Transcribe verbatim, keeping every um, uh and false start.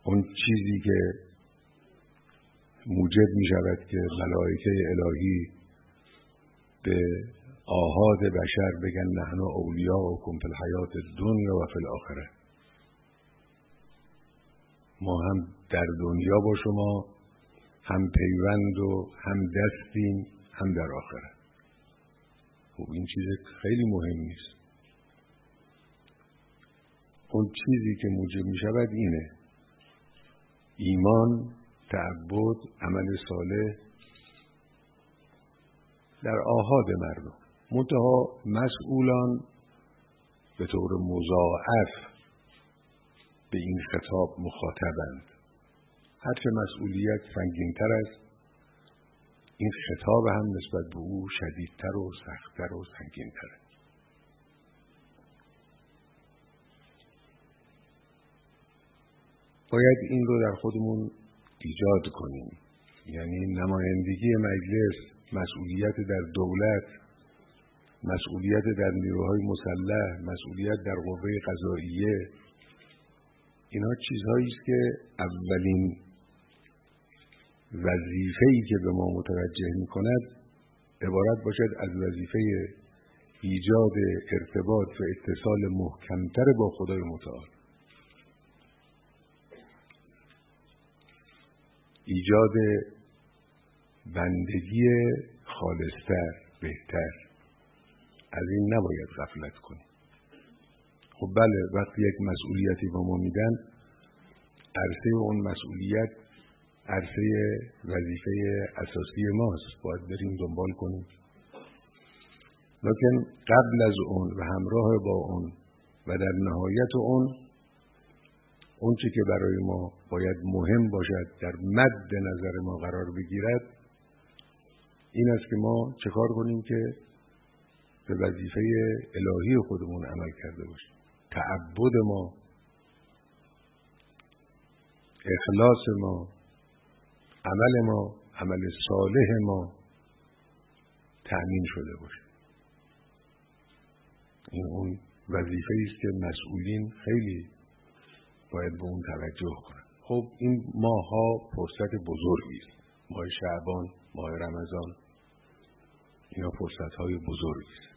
اون چیزی که موجب می شود که ملائکه الهی به آحاد بشر بگن نحن اولیاؤکم فی الحیات الدنیا و فی الاخره، ما هم در دنیا با شما هم پیوند و هم دستیم هم در آخره. خب این چیز خیلی مهم نیست. اون چیزی که موجب می شود اینه: ایمان، تعبد، عمل صالح در آحاد مردم. منتها مسئولان به طور مضاعف به این خطاب مخاطبند. هرچه مسئولیت سنگین‌تر است، این خطاب هم نسبت به او شدیدتر و سخت‌تر و سنگین‌تره. باید این رو در خودمون ایجاد کنیم. یعنی نمایندگی مجلس، مسئولیت در دولت، مسئولیت در نیروهای مسلح، مسئولیت در قوه قضاییه، اینا چیزهایی است که اولین وظیفه‌ای که به ما متوجه می‌کند عبارت باشد از وظیفه ایجاد ارتباط و اتصال محکمتر با خدای متعال، ایجاد بندگی خالصتر، بهتر. از این نباید غفلت کنیم. خب بله، وقتی یک مسئولیتی به ما میدن، عرصه اون مسئولیت عرصه وظیفه اساسی ماست، باید بریم دنبال کنیم. لکن قبل از اون و همراه با اون و در نهایت اون، اون چی که برای ما باید مهم باشد، در مد نظر ما قرار بگیرد، این است که ما چه کار کنیم که به وظیفه الهی خودمون عمل کرده باشیم. تعبد ما، اخلاص ما، عمل ما، عمل صالح ما تأمین شده باشه. این اون وظیفه است که مسئولین خیلی باید به اون توجه کنند. خب این ماها فرصت بزرگی است. ماه شعبان، ماه رمضان، اینا فرصت های بزرگی است.